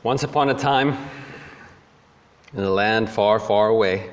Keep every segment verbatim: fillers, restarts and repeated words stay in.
Once upon a time, in a land far, far away,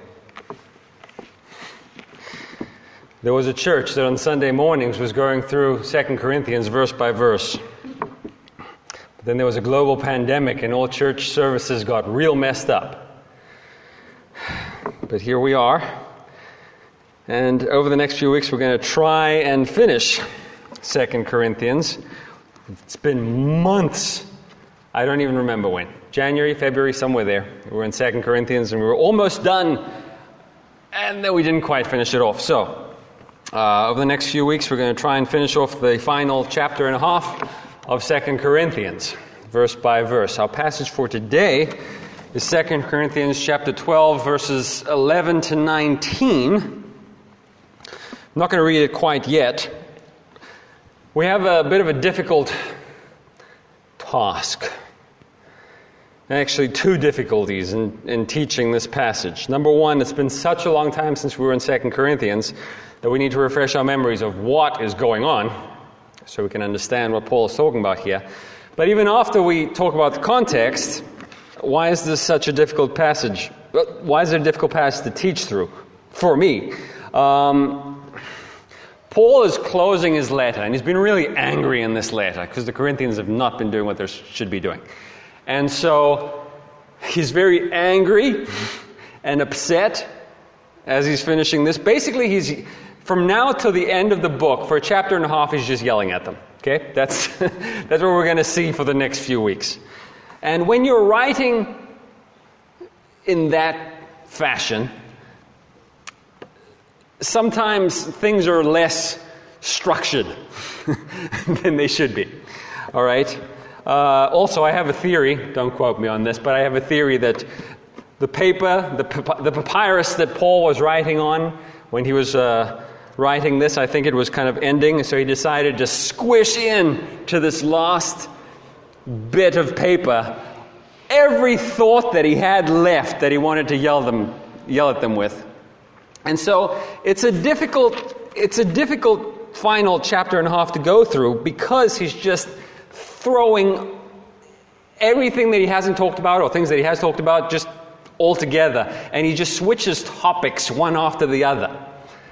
there was a church that on Sunday mornings was going through Second Corinthians verse by verse. But then there was a global pandemic and all church services got real messed up. But here we are. And over the next few weeks we're going to try and finish Second Corinthians. It's been months. I don't even remember when. January, February, somewhere there. We were in Second Corinthians and we were almost done. And then we didn't quite finish it off. So, uh, over the next few weeks we're going to try and finish off the final chapter and a half of Second Corinthians, verse by verse. Our passage for today is Second Corinthians chapter twelve, verses eleven to nineteen. I'm not going to read it quite yet. We have a bit of a difficult task. Actually, two difficulties in, in teaching this passage. Number one, it's been such a long time since we were in Second Corinthians that we need to refresh our memories of what is going on so we can understand what Paul is talking about here. But even after we talk about the context, why is this such a difficult passage? Why is it a difficult passage to teach through? For me. Um, Paul is closing his letter, and he's been really angry in this letter because the Corinthians have not been doing what they should be doing. And so he's very angry and upset as he's finishing this. Basically, he's from now till the end of the book, for a chapter and a half, he's just yelling at them. Okay? That's, that's what we're going to see for the next few weeks. And when you're writing in that fashion, sometimes things are less structured than they should be. All right? Uh, also, I have a theory, don't quote me on this, but I have a theory that the paper, the, pap- the papyrus that Paul was writing on when he was uh, writing this, I think it was kind of ending, so he decided to squish in to this last bit of paper every thought that he had left that he wanted to yell them, yell at them with. And so it's a difficult, it's a difficult final chapter and a half to go through because he's just throwing everything that he hasn't talked about or things that he has talked about just all together. And he just switches topics one after the other.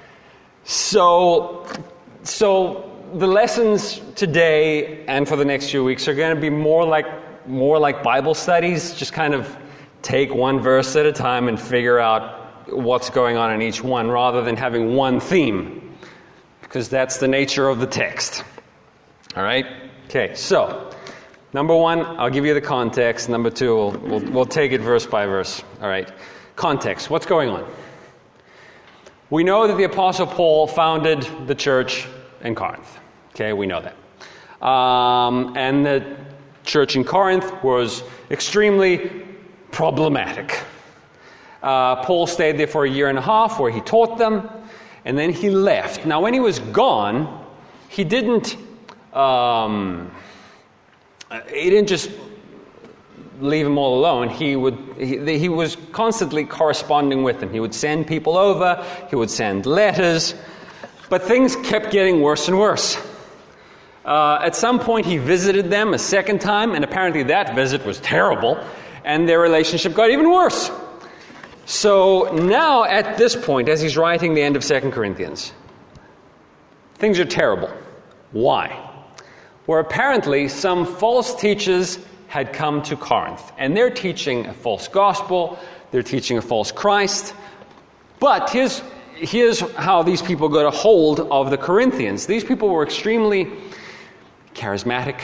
So, so the lessons today and for the next few weeks are going to be more like, more like Bible studies. Just kind of take one verse at a time and figure out what's going on in each one rather than having one theme, because that's the nature of the text. All right? Okay, so number one, I'll give you the context. Number two, we'll, we'll, we'll take it verse by verse. All right? Context. What's going on? We know that the Apostle Paul founded the church in Corinth. Okay, we know that. Um, and the church in Corinth was extremely problematic. Uh, Paul stayed there for a year and a half where he taught them, and then he left. Now, when he was gone, he didn't um, he didn't just leave them all alone. He would he, he was constantly corresponding with them. He would send people over. He would send letters, but things kept getting worse and worse. Uh, at some point, he visited them a second time, and apparently that visit was terrible, and their relationship got even worse. So now at this point, as he's writing the end of Second Corinthians, things are terrible. Why? Where apparently some false teachers had come to Corinth, and they're teaching a false gospel, they're teaching a false Christ. But here's, here's how these people got a hold of the Corinthians. These people were extremely charismatic,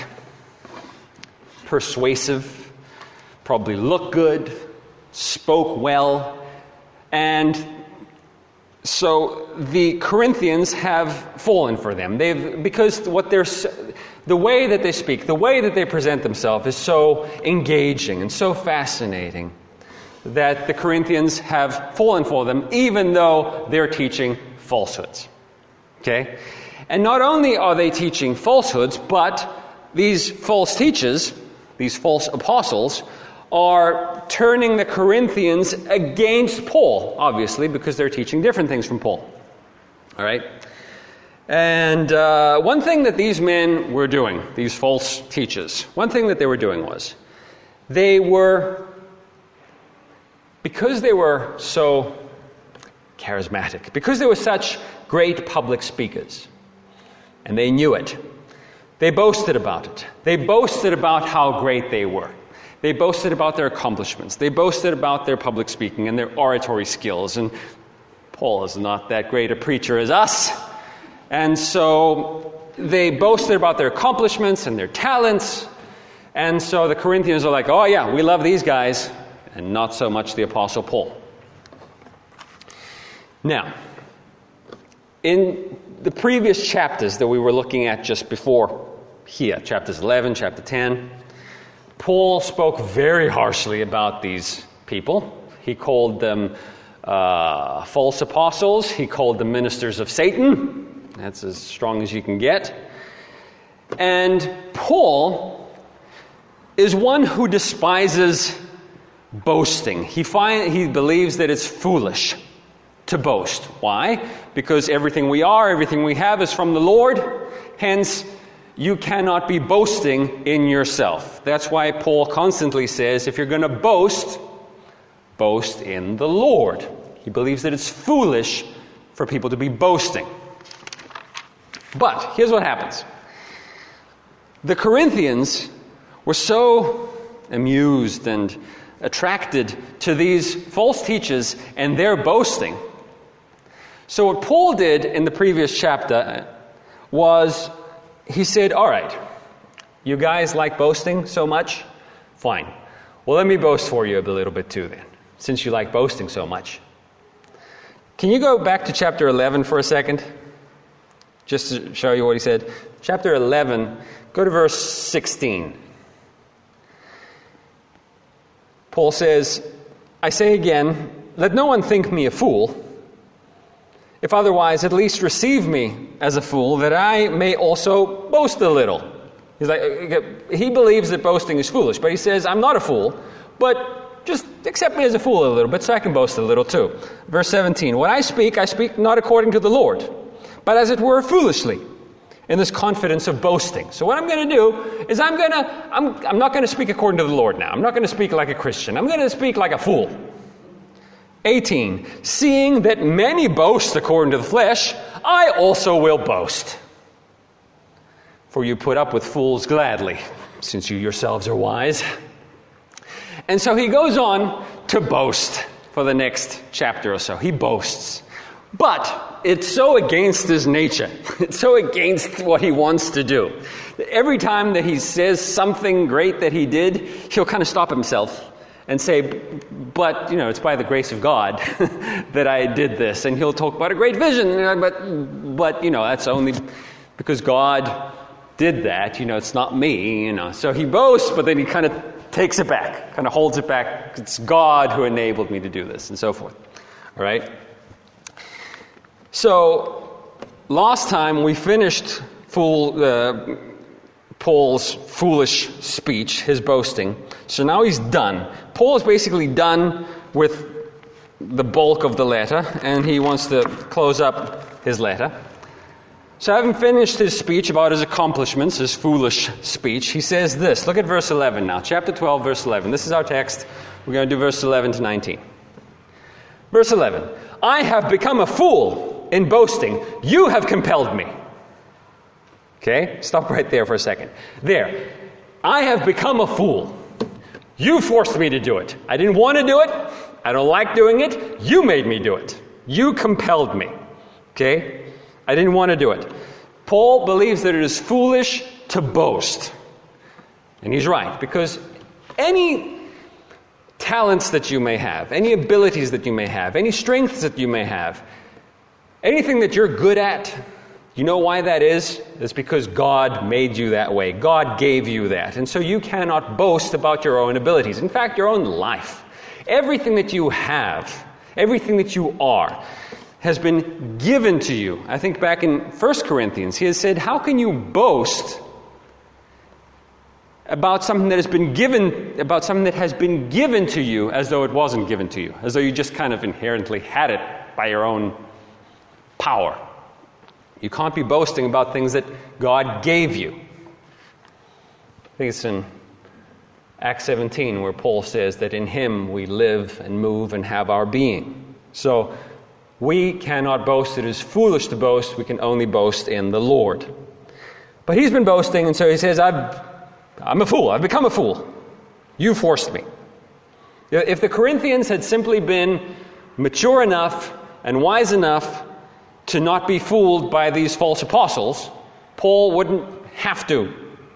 persuasive, probably looked good, spoke well, and so the Corinthians have fallen for them. They've because what they're the way that they speak, the way that they present themselves is so engaging and so fascinating that the Corinthians have fallen for them, even though they're teaching falsehoods. Okay? And not only are they teaching falsehoods, but these false teachers, these false apostles, are turning the Corinthians against Paul, obviously, because they're teaching different things from Paul. All right? And uh, one thing that these men were doing, these false teachers, one thing that they were doing was they were, because they were so charismatic, because they were such great public speakers, and they knew it, they boasted about it. They boasted about how great they were. They boasted about their accomplishments. They boasted about their public speaking and their oratory skills. And Paul is not that great a preacher as us. And so they boasted about their accomplishments and their talents. And so the Corinthians are like, oh yeah, we love these guys, and not so much the Apostle Paul. Now, in the previous chapters that we were looking at just before here, chapters eleven, chapter ten, Paul spoke very harshly about these people. He called them uh, false apostles. He called them ministers of Satan. That's as strong as you can get. And Paul is one who despises boasting. He find, he believes that it's foolish to boast. Why? Because everything we are, everything we have is from the Lord. Hence, you cannot be boasting in yourself. That's why Paul constantly says, if you're going to boast, boast in the Lord. He believes that it's foolish for people to be boasting. But here's what happens. The Corinthians were so amused and attracted to these false teachers and their boasting. So what Paul did in the previous chapter was he said, all right, you guys like boasting so much? Fine. Well, let me boast for you a little bit too then, since you like boasting so much. Can you go back to chapter eleven for a second? Just to show you what he said. Chapter eleven, go to verse sixteen. Paul says, I say again, let no one think me a fool. If otherwise, at least receive me as a fool, that I may also boast a little. He's like, he believes that boasting is foolish, but he says, I'm not a fool, but just accept me as a fool a little bit so I can boast a little too. Verse seventeen, when I speak, I speak not according to the Lord, but as it were foolishly, in this confidence of boasting. So what I'm going to do is I'm going to, I'm, I'm not going to speak according to the Lord now. I'm not going to speak like a Christian. I'm going to speak like a fool. eighteen, seeing that many boast according to the flesh, I also will boast. For you put up with fools gladly, since you yourselves are wise. And so he goes on to boast for the next chapter or so. He boasts. But it's so against his nature. It's so against what he wants to do. Every time that he says something great that he did, he'll kind of stop himself and say, but, you know, it's by the grace of God that I did this. And he'll talk about a great vision, but, but, you know, that's only because God did that. You know, it's not me, you know. So he boasts, but then he kind of takes it back, kind of holds it back. It's God who enabled me to do this, and so forth. All right? So, last time we finished fool, uh, Paul's foolish speech, his boasting. So now he's done. Paul is basically done with the bulk of the letter, and he wants to close up his letter. So having finished his speech about his accomplishments, his foolish speech, he says this. Look at verse eleven now. Chapter twelve, verse eleven. This is our text. We're going to do verse eleven to nineteen. Verse eleven. I have become a fool in boasting. You have compelled me. Okay? Stop right there for a second. There. I have become a fool. You forced me to do it. I didn't want to do it. I don't like doing it. You made me do it. You compelled me. Okay? I didn't want to do it. Paul believes that it is foolish to boast. And he's right, because any talents that you may have, any abilities that you may have, any strengths that you may have, anything that you're good at, you know why that is? It's because God made you that way. God gave you that. And so you cannot boast about your own abilities. In fact, your own life. Everything that you have, everything that you are, has been given to you. I think back in First Corinthians, he has said, how can you boast about something that has been given, about something that has been given to you as though it wasn't given to you, as though you just kind of inherently had it by your own power. You can't be boasting about things that God gave you. I think it's in Acts seventeen, where Paul says that in him we live and move and have our being. So we cannot boast. It is foolish to boast. We can only boast in the Lord. But he's been boasting, and so he says, I've, I'm a fool. I've become a fool. You forced me. If the Corinthians had simply been mature enough and wise enough to not be fooled by these false apostles, Paul wouldn't have to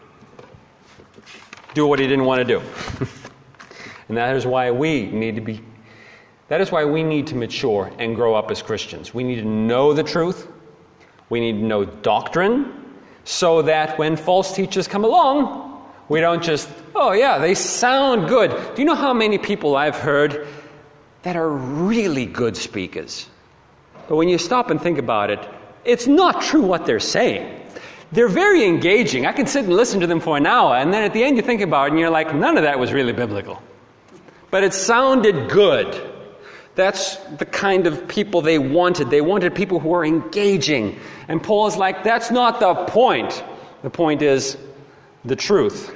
do what he didn't want to do. And that is why we need to be, that is why we need to mature and grow up as Christians. We need to know the truth. We need to know doctrine, so that when false teachers come along, we don't just, oh yeah, they sound good. Do you know how many people I've heard that are really good speakers? But when you stop and think about it, it's not true what they're saying. They're very engaging. I can sit and listen to them for an hour, and then at the end you think about it and you're like, none of that was really biblical. But it sounded good. That's the kind of people they wanted. They wanted people who were engaging. And Paul is like, that's not the point. The point is the truth.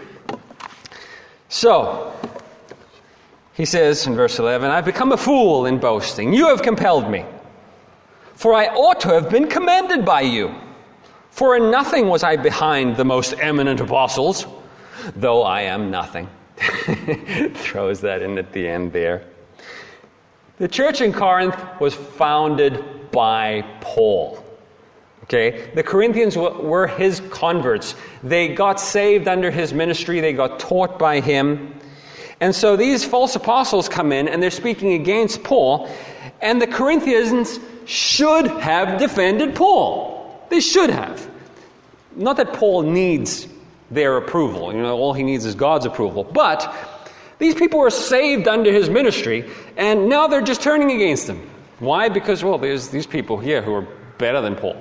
So, he says in verse eleven, I've become a fool in boasting. You have compelled me. For I ought to have been commended by you. For in nothing was I behind the most eminent apostles, though I am nothing. Throws that in at the end there. The church in Corinth was founded by Paul. Okay? The Corinthians were his converts. They got saved under his ministry. They got taught by him. And so these false apostles come in and they're speaking against Paul. And the Corinthians should have defended Paul. They should have. Not that Paul needs their approval. You know, all he needs is God's approval. But these people were saved under his ministry, and now they're just turning against him. Why? Because, well, there's these people here who are better than Paul.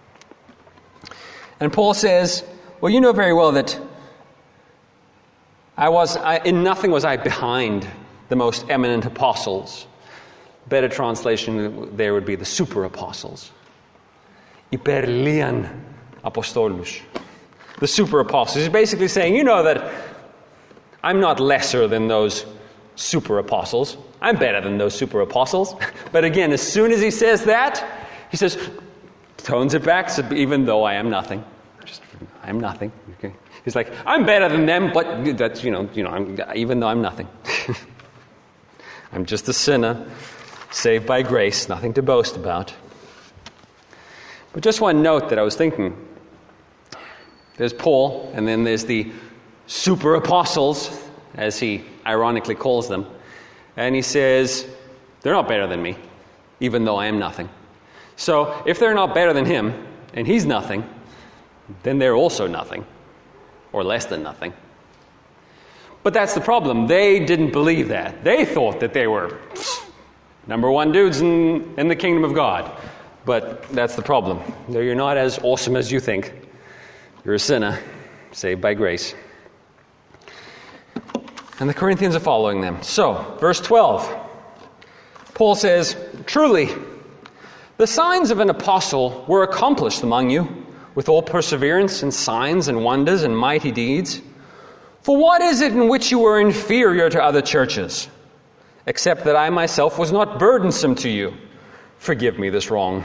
And Paul says, well, you know very well that I was, I, in nothing was I behind the most eminent apostles. Better translation there would be the super apostles. Υπερλίαν Apostolus. The super apostles. He's basically saying, you know that I'm not lesser than those super apostles. I'm better than those super apostles. But again, as soon as he says that, he says, tones it back, so even though I am nothing. Just, I'm nothing. Okay. He's like, I'm better than them, but that's, you know, you know, I'm, even though I'm nothing. I'm just a sinner, saved by grace, nothing to boast about. But just one note that I was thinking. There's Paul, and then there's the super apostles, as he ironically calls them. And he says, they're not better than me, even though I am nothing. So if they're not better than him, and he's nothing, then they're also nothing, or less than nothing. But that's the problem. They didn't believe that. They thought that they were number one dudes in, in the kingdom of God. But that's the problem. You're not as awesome as you think. You're a sinner, saved by grace. And the Corinthians are following them. So, verse twelve. Paul says, truly, the signs of an apostle were accomplished among you, with all perseverance and signs and wonders and mighty deeds. For what is it in which you were inferior to other churches, except that I myself was not burdensome to you? Forgive me this wrong.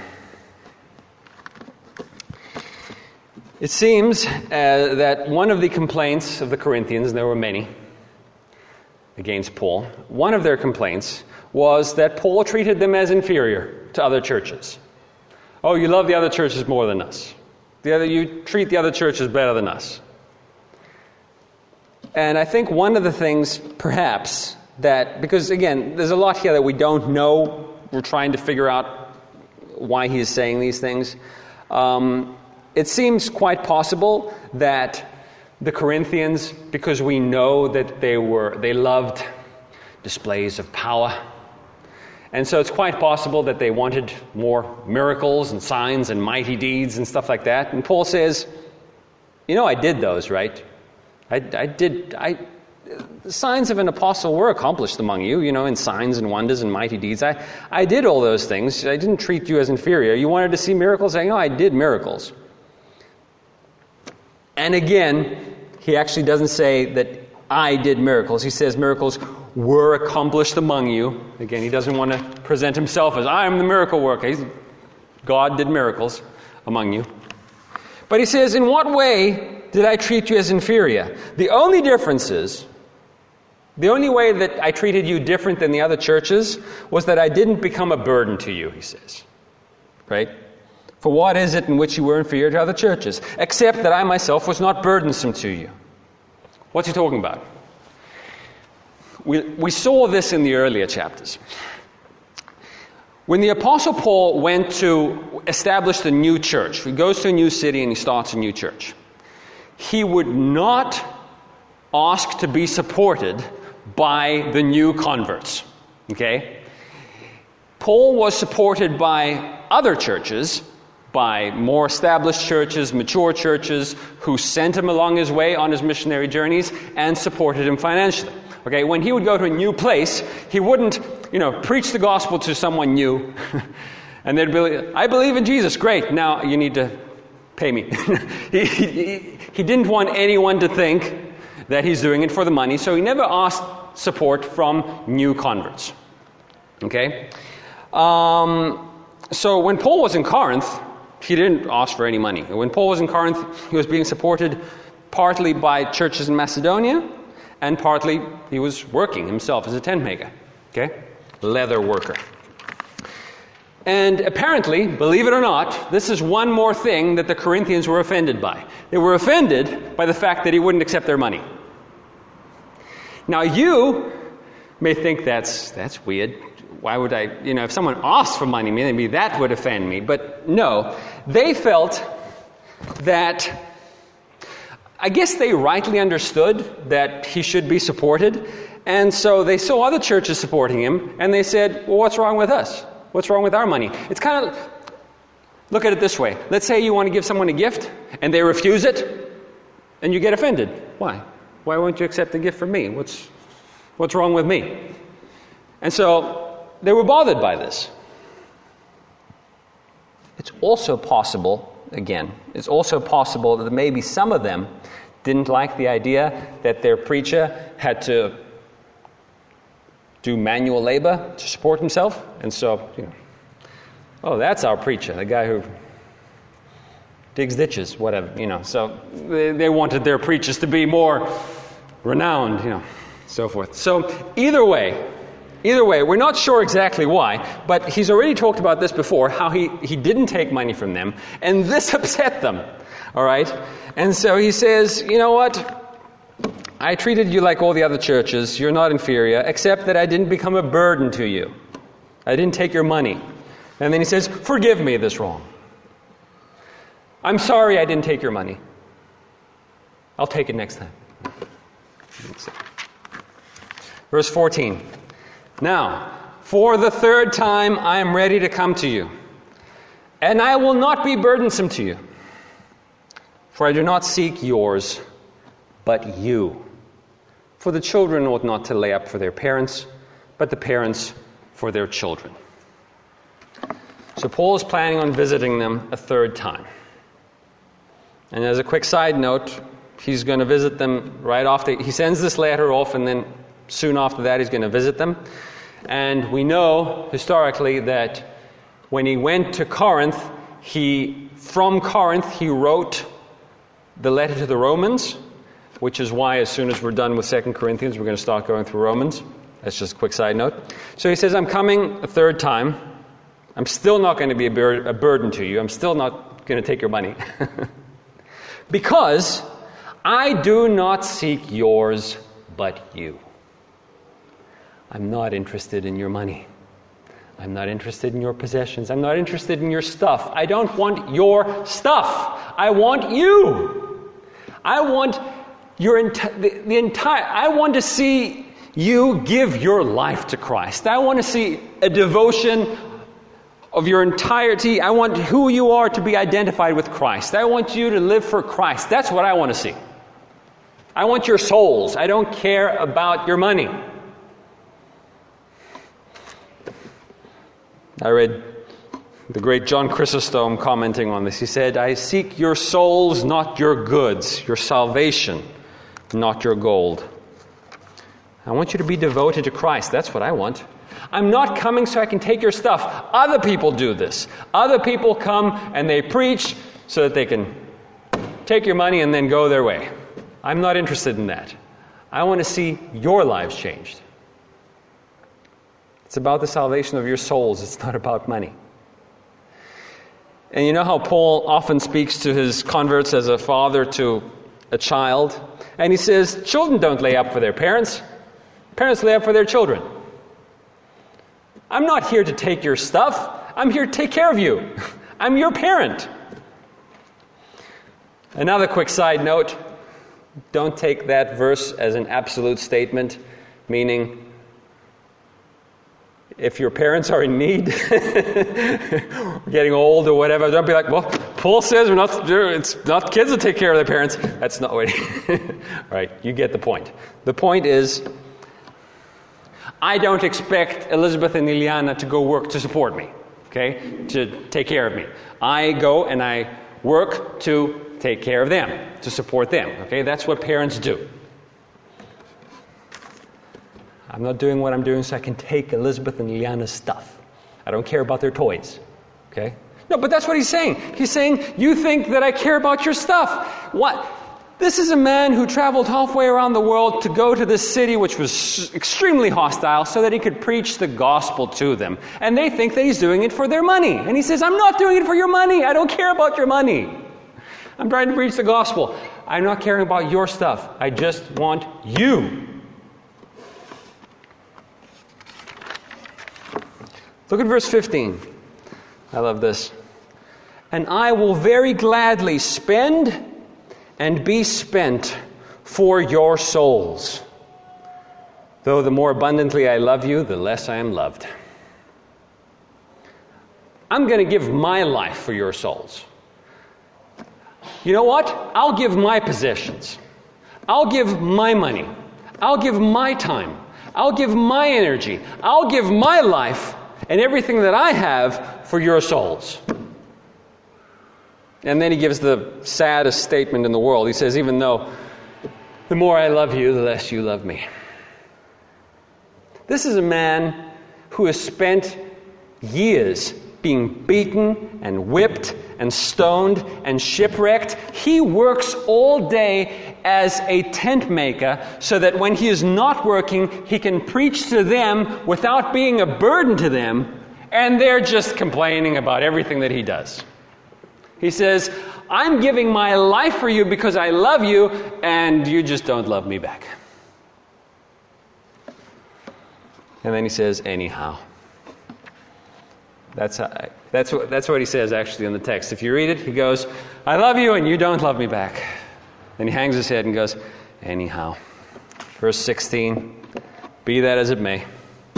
It seems uh, that one of the complaints of the Corinthians, and there were many against Paul, one of their complaints was that Paul treated them as inferior to other churches. Oh, you love the other churches more than us. The other, you treat the other churches better than us. And I think one of the things, perhaps, that, because again, there's a lot here that we don't know. We're trying to figure out why he is saying these things. Um, it seems quite possible that the Corinthians, because we know that they were, they loved displays of power. And so it's quite possible that they wanted more miracles and signs and mighty deeds and stuff like that. And Paul says, you know, I did those, right? I, I did, I, the signs of an apostle were accomplished among you, you know, in signs and wonders and mighty deeds. I, I did all those things. I didn't treat you as inferior. You wanted to see miracles? I know I did miracles. And again, he actually doesn't say that I did miracles. He says miracles were accomplished among you. Again, he doesn't want to present himself as, I am the miracle worker. He's, God did miracles among you. But he says, in what way did I treat you as inferior? The only difference is, the only way that I treated you different than the other churches was that I didn't become a burden to you, he says. Right? For what is it in which you were inferior to other churches? Except that I myself was not burdensome to you. What's he talking about? We, we saw this in the earlier chapters. When the Apostle Paul went to establish the new church, he goes to a new city and he starts a new church. He would not ask to be supported by the new converts. Okay? Paul was supported by other churches, by more established churches, mature churches, who sent him along his way on his missionary journeys and supported him financially. Okay, when he would go to a new place, he wouldn't, you know, preach the gospel to someone new, and they'd be, I believe in Jesus, great, now you need to pay me. he, he, he didn't want anyone to think that he's doing it for the money, so he never asked support from new converts. Okay? Um, so when Paul was in Corinth, he didn't ask for any money. When Paul was in Corinth, he was being supported partly by churches in Macedonia, and partly he was working himself as a tent maker. Okay? Leather worker. And apparently, believe it or not, this is one more thing that the Corinthians were offended by. They were offended by the fact that he wouldn't accept their money. Now you may think that's that's weird. Why would I, you know, if someone asked for money, maybe that would offend me. But no, they felt that, I guess they rightly understood that he should be supported. And so they saw other churches supporting him, and they said, well, what's wrong with us? What's wrong with our money? It's kind of, look at it this way. Let's say you want to give someone a gift, and they refuse it, and you get offended. Why? Why won't you accept the gift from me? What's, what's wrong with me? And so they were bothered by this. It's also possible, again, it's also possible that maybe some of them didn't like the idea that their preacher had to do manual labor to support himself. And so, you know, oh, that's our preacher, the guy who digs ditches, whatever, you know. So they, they wanted their preachers to be more renowned, you know, so forth. So either way, Either way, we're not sure exactly why, but he's already talked about this before, how he, he didn't take money from them, and this upset them, all right? And so he says, you know what? I treated you like all the other churches. You're not inferior, except that I didn't become a burden to you. I didn't take your money. And then he says, forgive me this wrong. I'm sorry I didn't take your money. I'll take it next time. Verse fourteen. Now, for the third time I am ready to come to you, and I will not be burdensome to you, for I do not seek yours, but you. For the children ought not to lay up for their parents, but the parents for their children. So Paul is planning on visiting them a third time. And as a quick side note, he's going to visit them right after. He sends this letter off, and then soon after that he's going to visit them. And we know historically that when he went to Corinth, he from Corinth he wrote the letter to the Romans, which is why as soon as we're done with Second Corinthians, we're going to start going through Romans. That's just a quick side note. So he says, I'm coming a third time. I'm still not going to be a, bur- a burden to you. I'm still not going to take your money. Because I do not seek yours, but you. I'm not interested in your money. I'm not interested in your possessions. I'm not interested in your stuff. I don't want your stuff. I want you. I want your enti- the, the entire. I want to see you give your life to Christ. I want to see a devotion of your entirety. I want who you are to be identified with Christ. I want you to live for Christ. That's what I want to see. I want your souls. I don't care about your money. I read the great John Chrysostom commenting on this. He said, I seek your souls, not your goods, your salvation, not your gold. I want you to be devoted to Christ. That's what I want. I'm not coming so I can take your stuff. Other people do this. Other people come and they preach so that they can take your money and then go their way. I'm not interested in that. I want to see your lives changed. It's about the salvation of your souls. It's not about money. And you know how Paul often speaks to his converts as a father to a child? And he says, children don't lay up for their parents. Parents lay up for their children. I'm not here to take your stuff. I'm here to take care of you. I'm your parent. Another quick side note. Don't take that verse as an absolute statement, meaning if your parents are in need, getting old or whatever, don't be like, well, Paul says we're not, it's not kids that take care of their parents. That's not what he... All right, you get the point. The point is, I don't expect Elizabeth and Ileana to go work to support me, okay, to take care of me. I go and I work to take care of them, to support them, okay? That's what parents do. I'm not doing what I'm doing so I can take Elizabeth and Ileana's stuff. I don't care about their toys, okay? No, but that's what he's saying. He's saying, you think that I care about your stuff. What? This is a man who traveled halfway around the world to go to this city which was extremely hostile so that he could preach the gospel to them. And they think that he's doing it for their money. And he says, I'm not doing it for your money. I don't care about your money. I'm trying to preach the gospel. I'm not caring about your stuff. I just want you. Look at verse fifteen. I love this. And I will very gladly spend and be spent for your souls. Though the more abundantly I love you, the less I am loved. I'm going to give my life for your souls. You know what? I'll give my possessions. I'll give my money. I'll give my time. I'll give my energy. I'll give my life and everything that I have for your souls. And then he gives the saddest statement in the world. He says, even though the more I love you, the less you love me. This is a man who has spent years being beaten and whipped and stoned and shipwrecked. He works all day as a tent maker so that when he is not working, he can preach to them without being a burden to them, and they're just complaining about everything that he does. He says, I'm giving my life for you because I love you, and you just don't love me back. And then he says, anyhow. That's how, that's what that's what he says actually in the text. If you read it, he goes, I love you and you don't love me back. Then he hangs his head and goes, anyhow. Verse sixteen, be that as it may.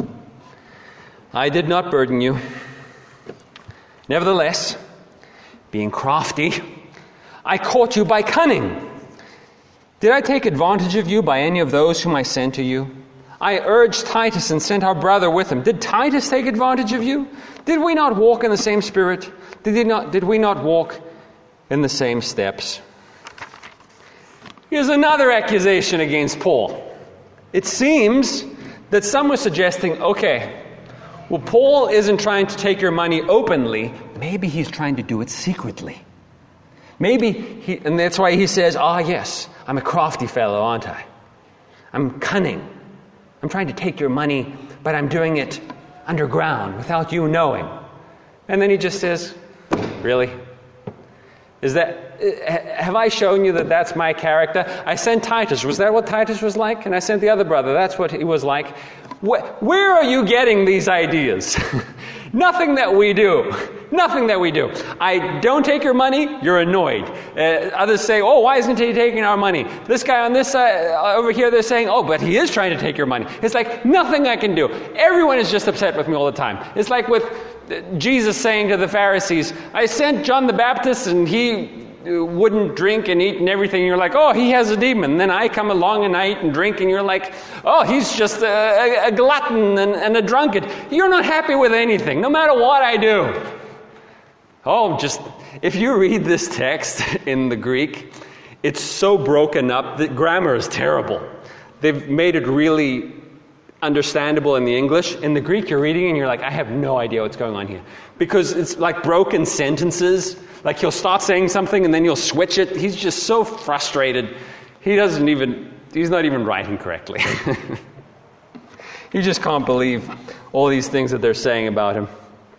I did not burden you. Nevertheless, being crafty, I caught you by cunning. Did I take advantage of you by any of those whom I sent to you? I urged Titus and sent our brother with him. Did Titus take advantage of you? Did we not walk in the same spirit? Did, he not, did we not walk in the same steps? Here's another accusation against Paul. It seems that some were suggesting, okay, well, Paul isn't trying to take your money openly. Maybe he's trying to do it secretly. Maybe, he, and that's why he says, ah, yes, I'm a crafty fellow, aren't I? I'm cunning. I'm trying to take your money, but I'm doing it underground without you knowing. And then he just says, really? Is that, have I shown you that that's my character? I sent Titus. Was that what Titus was like? And I sent the other brother. That's what he was like. Where are you getting these ideas? Nothing that we do. Nothing that we do. I don't take your money, you're annoyed. Uh, others say, oh, why isn't he taking our money? This guy on this side, uh, over here, they're saying, oh, but he is trying to take your money. It's like nothing I can do. Everyone is just upset with me all the time. It's like with Jesus saying to the Pharisees, I sent John the Baptist and he wouldn't drink and eat and everything. You're like, oh, he has a demon. And then I come along and I eat and drink and you're like, oh, he's just a, a, a glutton and, and a drunkard. You're not happy with anything, no matter what I do. Oh, just, if you read this text in the Greek, it's so broken up that grammar is terrible. They've made it really understandable in the English. In the Greek, you're reading and you're like, I have no idea what's going on here. Because it's like broken sentences. Like he'll start saying something and then he'll switch it. He's just so frustrated. He doesn't even, he's not even writing correctly. You just can't believe all these things that they're saying about him.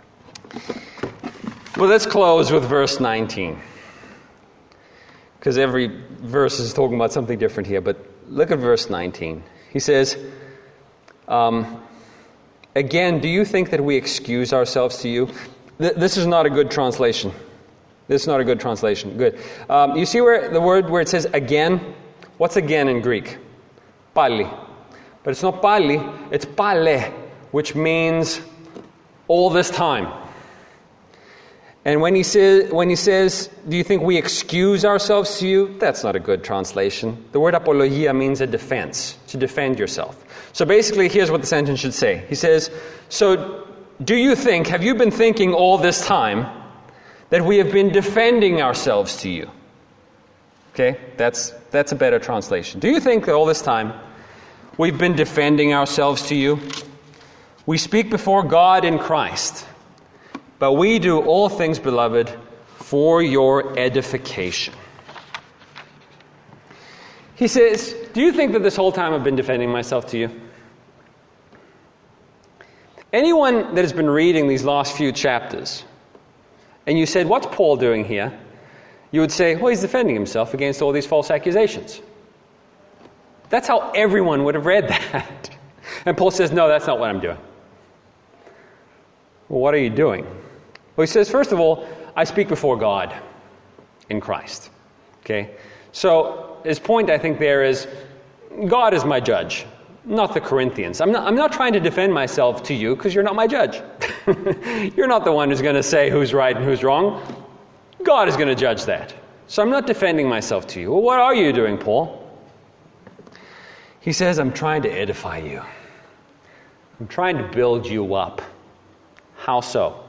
Well, let's close with verse nineteen. Because every verse is talking about something different here. But look at verse nineteen. He says, um, again, do you think that we excuse ourselves to you? Th- this is not a good translation. This is not a good translation. Good. Um, you see where the word where it says again? What's again in Greek? Pali. But it's not pali, it's pale, which means all this time. And when he says, when he says, do you think we excuse ourselves to you? That's not a good translation. The word apologia means a defense, to defend yourself. So basically, here's what the sentence should say. He says, so do you think, have you been thinking all this time that we have been defending ourselves to you? Okay, that's that's a better translation. Do you think that all this time we've been defending ourselves to you? We speak before God in Christ, but we do all things, beloved, for your edification. He says, do you think that this whole time I've been defending myself to you? Anyone that has been reading these last few chapters, and you said, what's Paul doing here? You would say, well, he's defending himself against all these false accusations. That's how everyone would have read that. And Paul says, no, that's not what I'm doing. Well, what are you doing? Well, he says, first of all, I speak before God in Christ. Okay? So his point, I think, there is, God is my judge, not the Corinthians. I'm not, I'm not trying to defend myself to you because you're not my judge. You're not the one who's going to say who's right and who's wrong. God is going to judge that. So I'm not defending myself to you. Well, what are you doing, Paul? He says, I'm trying to edify you. I'm trying to build you up. How so?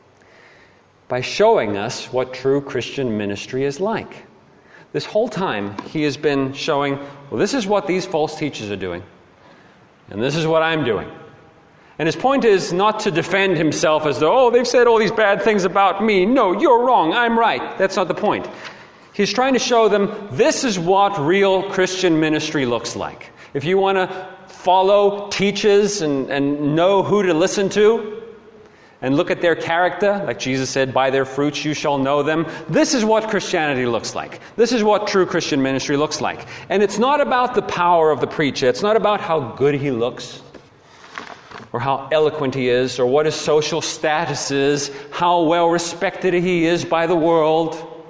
By showing us what true Christian ministry is like. This whole time, he has been showing, well, this is what these false teachers are doing. And this is what I'm doing. And his point is not to defend himself as though, oh, they've said all these bad things about me. No, you're wrong. I'm right. That's not the point. He's trying to show them this is what real Christian ministry looks like. If you want to follow teachers and, and know who to listen to and look at their character, like Jesus said, by their fruits you shall know them, this is what Christianity looks like. This is what true Christian ministry looks like. And it's not about the power of the preacher. It's not about how good he looks or how eloquent he is or what his social status is, how well respected he is by the world,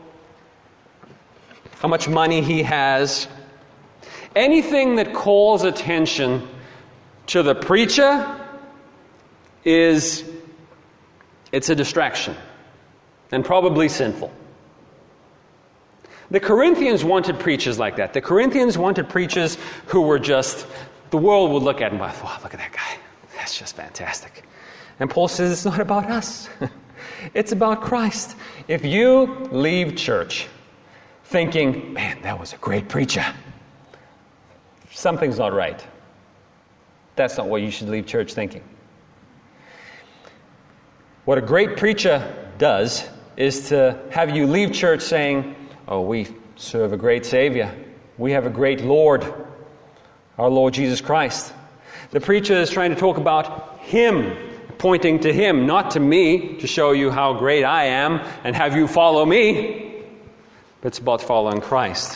how much money he has. Anything that calls attention to the preacher is, it's a distraction and probably sinful. The Corinthians wanted preachers like that. The Corinthians wanted preachers who were just, the world would look at them and go, wow, look at that guy. That's just fantastic. And Paul says it's not about us. It's about Christ. If you leave church thinking, man, that was a great preacher, something's not right. That's not what you should leave church thinking. What a great preacher does is to have you leave church saying, oh, we serve a great Savior. We have a great Lord, our Lord Jesus Christ. The preacher is trying to talk about Him, pointing to Him, not to me, to show you how great I am and have you follow me. But it's about following Christ.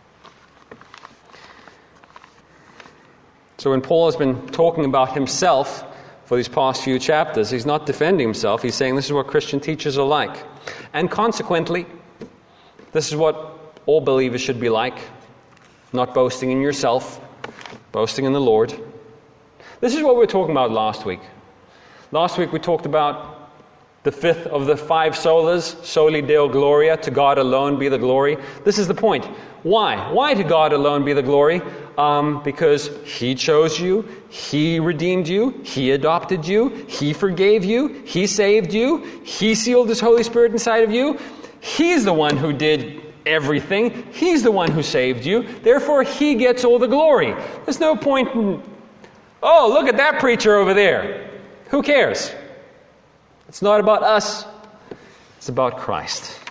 So when Paul has been talking about himself for these past few chapters, he's not defending himself. He's saying this is what Christian teachers are like. And consequently, this is what all believers should be like. Not boasting in yourself, boasting in the Lord. This is what we were talking about last week. Last week we talked about the fifth of the five solas, soli Deo Gloria, to God alone be the glory. This is the point. Why? Why to God alone be the glory? Um, because He chose you, He redeemed you, He adopted you, He forgave you, He saved you, He sealed His Holy Spirit inside of you. He's the one who did everything. He's the one who saved you. Therefore, He gets all the glory. There's no point in Oh, look at that preacher over there. Who cares? It's not about us. It's about Christ.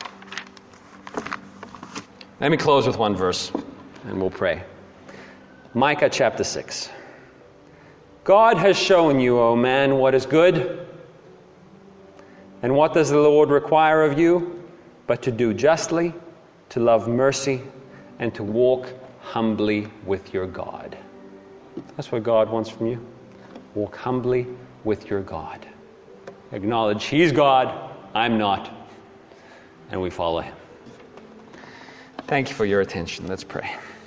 Let me close with one verse, and we'll pray. Micah chapter six. God has shown you, O man, what is good. And what does the Lord require of you? But to do justly, to love mercy, and to walk humbly with your God. That's what God wants from you. Walk humbly with your God. Acknowledge He's God, I'm not, and we follow Him. Thank you for your attention. Let's pray.